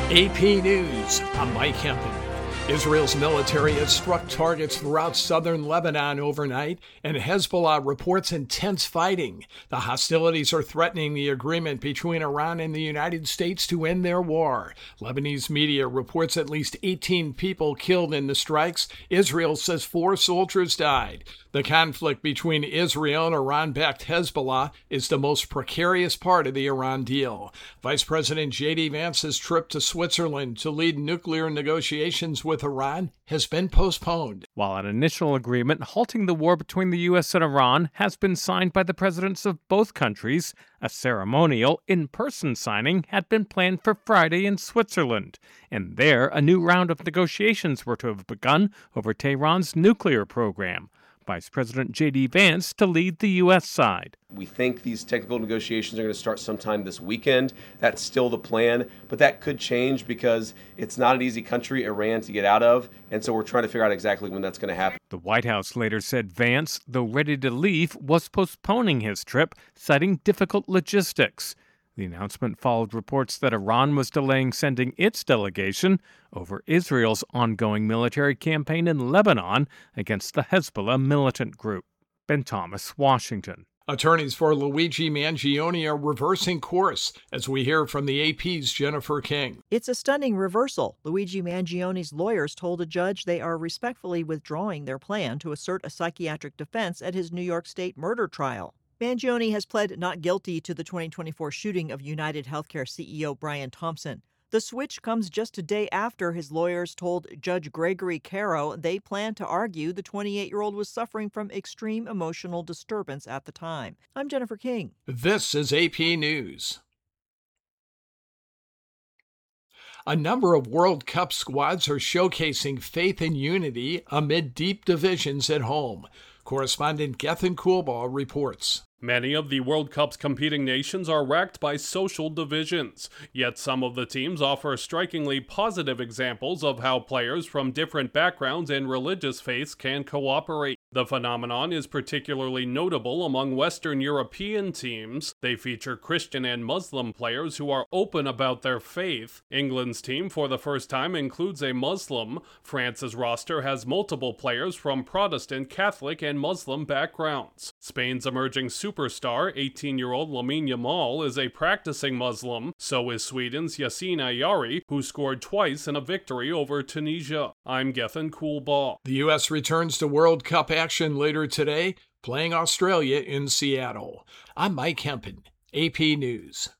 AP News, I'm Mike Hempen. Israel's military has struck targets throughout southern Lebanon overnight, and Hezbollah reports intense fighting. The hostilities are threatening the agreement between Iran and the United States to end their war. Lebanese media reports at least 18 people killed in the strikes. Israel says 4 soldiers died. The conflict between Israel and Iran-backed Hezbollah is the most precarious part of the Iran deal. Vice President J.D. Vance's trip to Switzerland to lead nuclear negotiations with Iran has been postponed. While an initial agreement halting the war between the U.S. and Iran has been signed by the presidents of both countries, a ceremonial in-person signing had been planned for Friday in Switzerland. And there, a new round of negotiations were to have begun over Tehran's nuclear program. Vice President J.D. Vance to lead the U.S. side. We think these technical negotiations are going to start sometime this weekend. That's still the plan, but that could change because it's not an easy country, Iran, to get out of, and so we're trying to figure out exactly when that's going to happen. The White House later said Vance, though ready to leave, was postponing his trip, citing difficult logistics. The announcement followed reports that Iran was delaying sending its delegation over Israel's ongoing military campaign in Lebanon against the Hezbollah militant group. Ben Thomas, Washington. Attorneys for Luigi Mangione are reversing course, as we hear from the AP's Jennifer King. It's a stunning reversal. Luigi Mangione's lawyers told a judge they are respectfully withdrawing their plan to assert a psychiatric defense at his New York State murder trial. Mangione has pled not guilty to the 2024 shooting of United Healthcare CEO Brian Thompson. The switch comes just a day after his lawyers told Judge Gregory Caro they plan to argue the 28-year-old was suffering from extreme emotional disturbance at the time. I'm Jennifer King. This is AP News. A number of World Cup squads are showcasing faith and unity amid deep divisions at home. Correspondent Gethin Coolbaugh reports. Many of the World Cup's competing nations are racked by social divisions, yet some of the teams offer strikingly positive examples of how players from different backgrounds and religious faiths can cooperate. The phenomenon is particularly notable among Western European teams. They feature Christian and Muslim players who are open about their faith. England's team, for the first time, includes a Muslim. France's roster has multiple players from Protestant, Catholic, and Muslim backgrounds. Spain's emerging superstar, 18-year-old Lamine Yamal, is a practicing Muslim. So is Sweden's Yasin Ayari, who scored twice in a victory over Tunisia. I'm Gethin Coolbaugh. The U.S. returns to World Cup action later today, playing Australia in Seattle. I'm Mike Hempen, AP News.